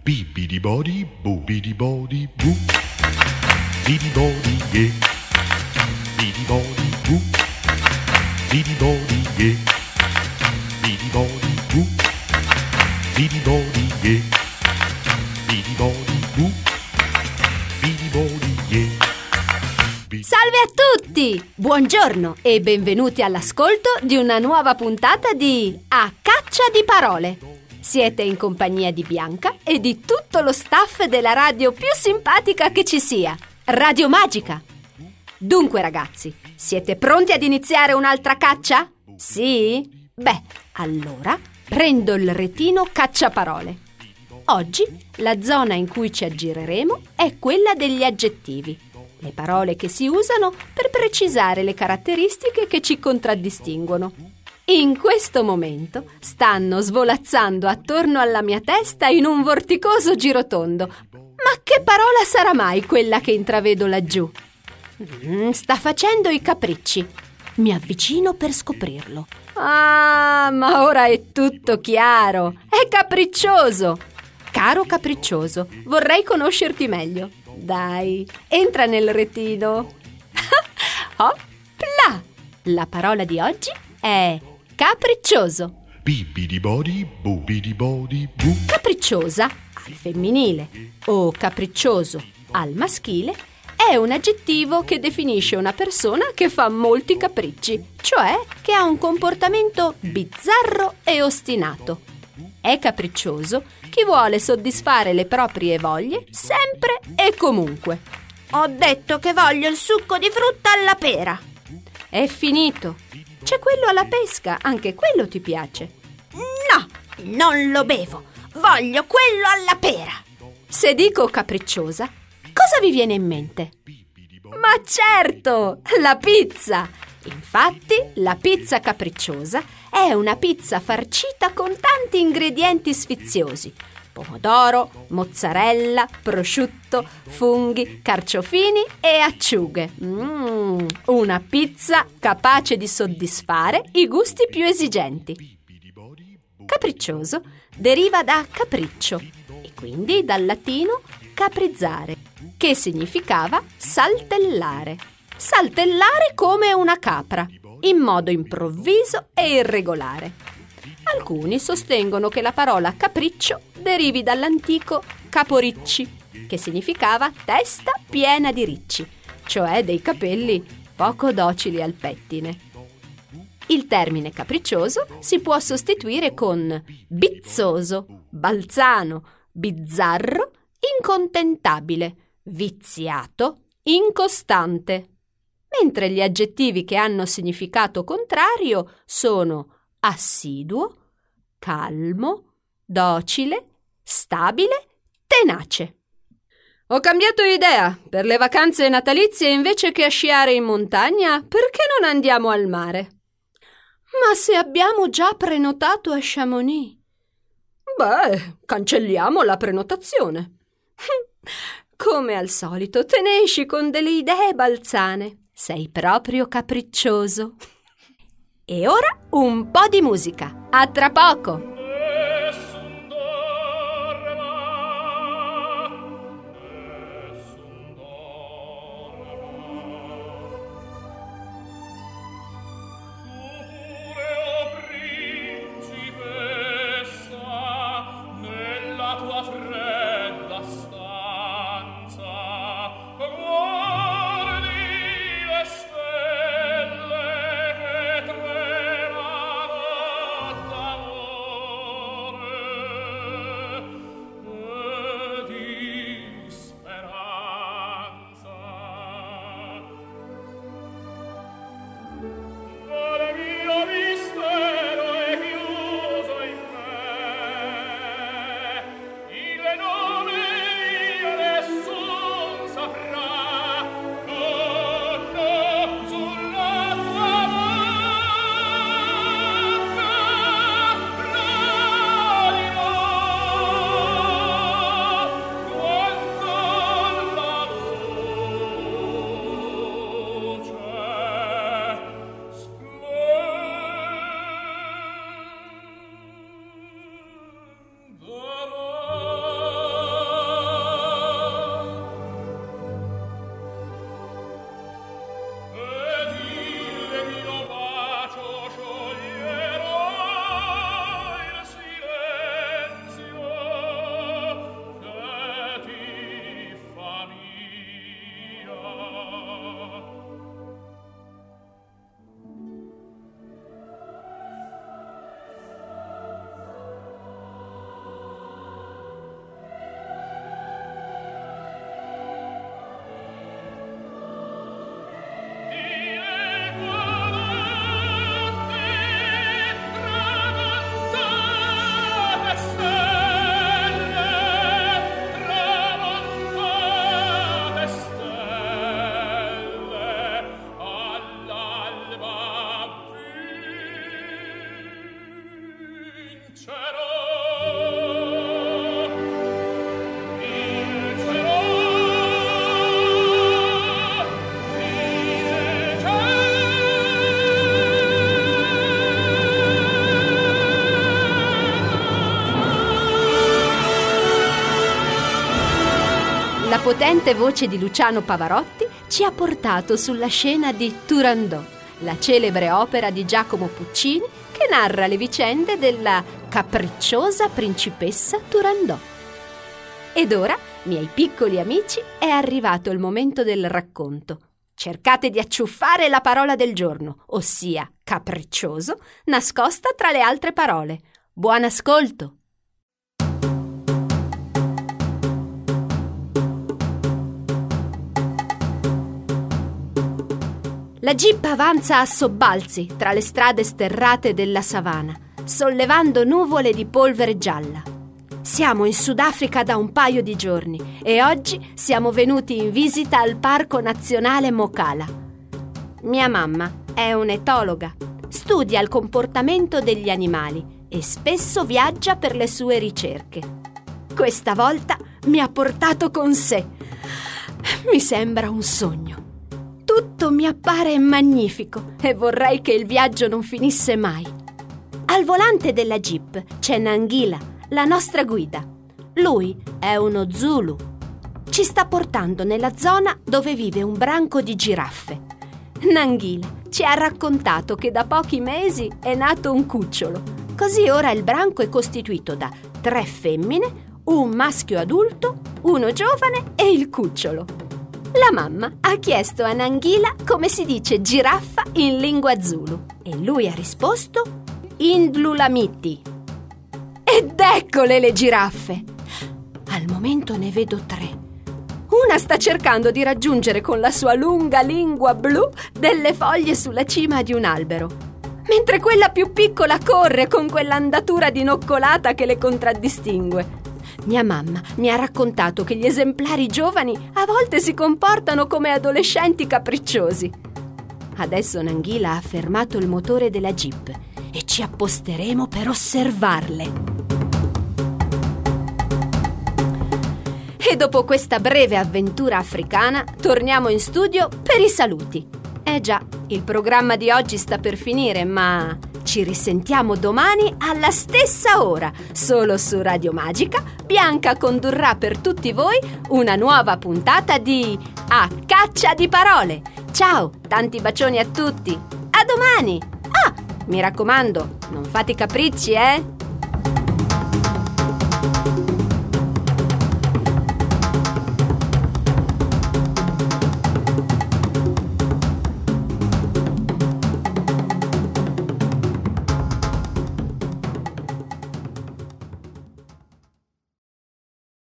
Bibidi body, boobidi body, boo. Bidi body, yeah. Bidi body, boo. Bidi body, yeah. Bidi body, boo. Bidi body, yeah. Bidi body, boo. Bidi body, yeah. Salve a tutti! Buongiorno e benvenuti all'ascolto di una nuova puntata di A Caccia di Parole. Siete in compagnia di Bianca e di tutto lo staff della radio più simpatica che ci sia, Radio Magica. Dunque ragazzi, siete pronti ad iniziare un'altra caccia? Sì? Beh, allora prendo il retino cacciaparole. Oggi la zona in cui ci aggireremo è quella degli aggettivi. Le parole che si usano per precisare le caratteristiche che ci contraddistinguono. In questo momento stanno svolazzando attorno alla mia testa in un vorticoso girotondo. Ma che parola sarà mai quella che intravedo laggiù? Sta facendo i capricci. Mi avvicino per scoprirlo. Ah, ma ora è tutto chiaro. È capriccioso. Caro capriccioso, vorrei conoscerti meglio. Dai, entra nel retino. Opla! La parola di oggi è capriccioso. Bibidi body, boobidi body, boo. Capricciosa al femminile o capriccioso al maschile è un aggettivo che definisce una persona che fa molti capricci, cioè che ha un comportamento bizzarro e ostinato. È capriccioso chi vuole soddisfare le proprie voglie sempre e comunque. Ho detto che voglio il succo di frutta alla pera. È finito. C'è quello alla pesca, anche quello ti piace? No, non lo bevo. Voglio quello alla pera. Se dico capricciosa, cosa vi viene in mente? Ma certo, la pizza! Infatti, la pizza capricciosa è una pizza farcita con tanti ingredienti sfiziosi: pomodoro, mozzarella, prosciutto, funghi, carciofini e acciughe. Una pizza capace di soddisfare i gusti più esigenti. Capriccioso deriva da capriccio e quindi dal latino caprizzare, che significava saltellare. Saltellare come una capra, in modo improvviso e irregolare. Alcuni sostengono che la parola capriccio derivi dall'antico caporicci, che significava testa piena di ricci, cioè dei capelli poco docili al pettine. Il termine capriccioso si può sostituire con bizzoso, balzano, bizzarro, incontentabile, viziato, incostante. Mentre gli aggettivi che hanno significato contrario sono assiduo, calmo, docile, stabile, tenace. Ho cambiato idea. Per le vacanze natalizie, invece che a sciare in montagna, perché non andiamo al mare? Ma se abbiamo già prenotato a Chamonix? Beh, cancelliamo la prenotazione. Come al solito, te ne esci con delle idee balzane. Sei proprio capriccioso. E ora un po' di musica. A tra poco! potente voce di Luciano Pavarotti ci ha portato sulla scena di Turandot, la celebre opera di Giacomo Puccini che narra le vicende della capricciosa principessa Turandot. Ed ora, miei piccoli amici, è arrivato il momento del racconto. Cercate di acciuffare la parola del giorno, ossia capriccioso, nascosta tra le altre parole. Buon ascolto! La jeep avanza a sobbalzi tra le strade sterrate della savana, sollevando nuvole di polvere gialla. Siamo in Sudafrica da un paio di giorni e oggi siamo venuti in visita al Parco Nazionale Mokala. Mia mamma è un'etologa, studia il comportamento degli animali e spesso viaggia per le sue ricerche. Questa volta mi ha portato con sé. Mi sembra un sogno. Tutto mi appare magnifico e vorrei che il viaggio non finisse mai. Al volante della jeep c'è Nangila, la nostra guida. Lui è uno Zulu. Ci sta portando nella zona dove vive un branco di giraffe. Nangila ci ha raccontato che da pochi mesi è nato un cucciolo. Così ora il branco è costituito da 3 femmine, un maschio adulto, uno giovane e il cucciolo. La mamma ha chiesto a Nangila come si dice giraffa in lingua Zulu e lui ha risposto Indlulamiti. Ed eccole le giraffe! Al momento ne vedo 3. Una sta cercando di raggiungere con la sua lunga lingua blu delle foglie sulla cima di un albero, mentre quella più piccola corre con quell'andatura dinoccolata che le contraddistingue. Mia mamma mi ha raccontato che gli esemplari giovani a volte si comportano come adolescenti capricciosi. Adesso Nangila ha fermato il motore della jeep e ci apposteremo per osservarle. E dopo questa breve avventura africana torniamo in studio per i saluti. Già, il programma di oggi sta per finire, ma ci risentiamo domani alla stessa ora. Solo su Radio Magica, Bianca condurrà per tutti voi una nuova puntata di A Caccia di Parole. Ciao, tanti bacioni a tutti. A domani! Ah, mi raccomando, non fate capricci,